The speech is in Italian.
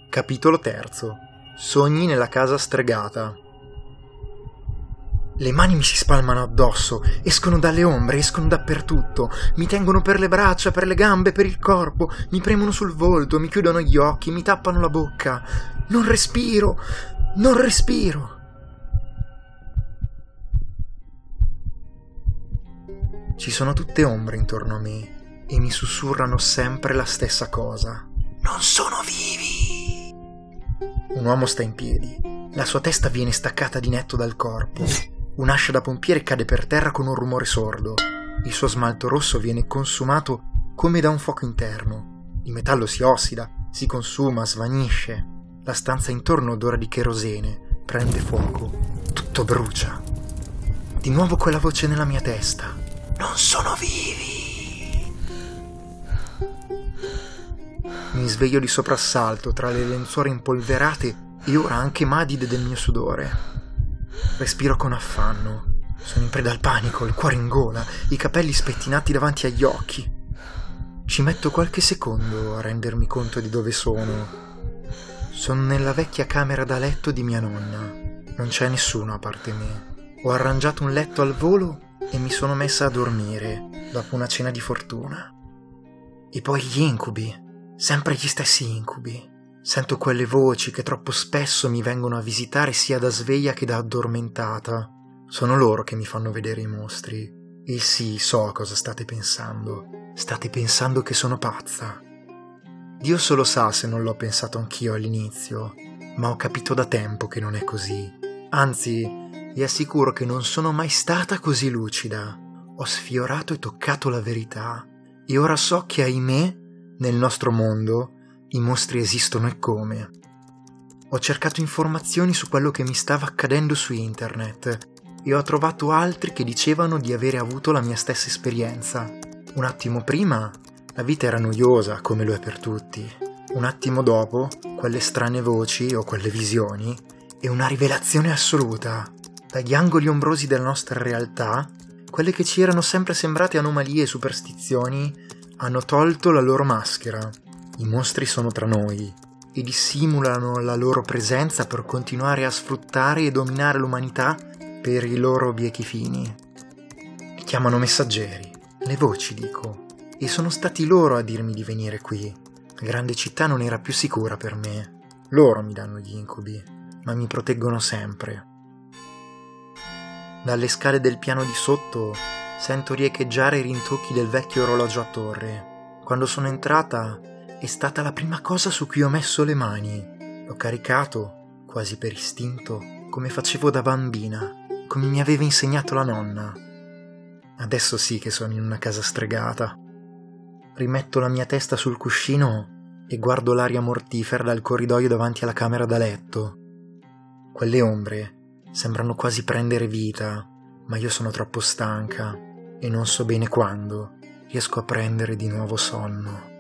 Capitolo 3. Sogni nella casa stregata. Le mani mi si spalmano addosso, escono dalle ombre, escono dappertutto, mi tengono per le braccia, per le gambe, per il corpo, mi premono sul volto, mi chiudono gli occhi, mi tappano la bocca. Non respiro! Ci sono tutte ombre intorno a me e mi sussurrano sempre la stessa cosa. Non sono vivi! Un uomo sta in piedi. La sua testa viene staccata di netto dal corpo. Un'ascia da pompiere cade per terra con un rumore sordo. Il suo smalto rosso viene consumato come da un fuoco interno. Il metallo si ossida, si consuma, svanisce. La stanza intorno odora di cherosene, prende fuoco. Tutto brucia. Di nuovo quella voce nella mia testa. Non sono vivi! Mi sveglio di soprassalto tra le lenzuola impolverate e ora anche madide del mio sudore. Respiro con affanno. Sono in preda al panico, il cuore in gola, i capelli spettinati davanti agli occhi. Ci metto qualche secondo a rendermi conto di dove sono. Sono nella vecchia camera da letto di mia nonna. Non c'è nessuno a parte me. Ho arrangiato un letto al volo e mi sono messa a dormire dopo una cena di fortuna. E poi gli incubi, sempre gli stessi incubi. Sento quelle voci che troppo spesso mi vengono a visitare sia da sveglia che da addormentata. Sono loro che mi fanno vedere i mostri. E sì, so cosa state pensando. State pensando che sono pazza. Dio solo sa se non l'ho pensato anch'io all'inizio, ma ho capito da tempo che non è così. Anzi, vi assicuro che non sono mai stata così lucida. Ho sfiorato e toccato la verità. E ora so che, ahimè, nel nostro mondo i mostri esistono e come. Ho cercato informazioni su quello che mi stava accadendo su internet e ho trovato altri che dicevano di avere avuto la mia stessa esperienza. Un attimo prima la vita era noiosa, come lo è per tutti. Un attimo dopo, quelle strane voci o quelle visioni e una rivelazione assoluta. Dagli angoli ombrosi della nostra realtà, quelle che ci erano sempre sembrate anomalie e superstizioni hanno tolto la loro maschera. I mostri sono tra noi e dissimulano la loro presenza per continuare a sfruttare e dominare l'umanità per i loro biechi fini. Li chiamano messaggeri, le voci dico, e sono stati loro a dirmi di venire qui. La grande città non era più sicura per me. Loro mi danno gli incubi, ma mi proteggono sempre. Dalle scale del piano di sotto sento riecheggiare i rintocchi del vecchio orologio a torre. Quando sono entrata è stata la prima cosa su cui ho messo le mani. L'ho caricato, quasi per istinto, come facevo da bambina, come mi aveva insegnato la nonna. Adesso sì che sono in una casa stregata. Rimetto la mia testa sul cuscino e guardo l'aria mortifera dal corridoio davanti alla camera da letto. Quelle ombre sembrano quasi prendere vita, ma io sono troppo stanca e non so bene quando riesco a prendere di nuovo sonno.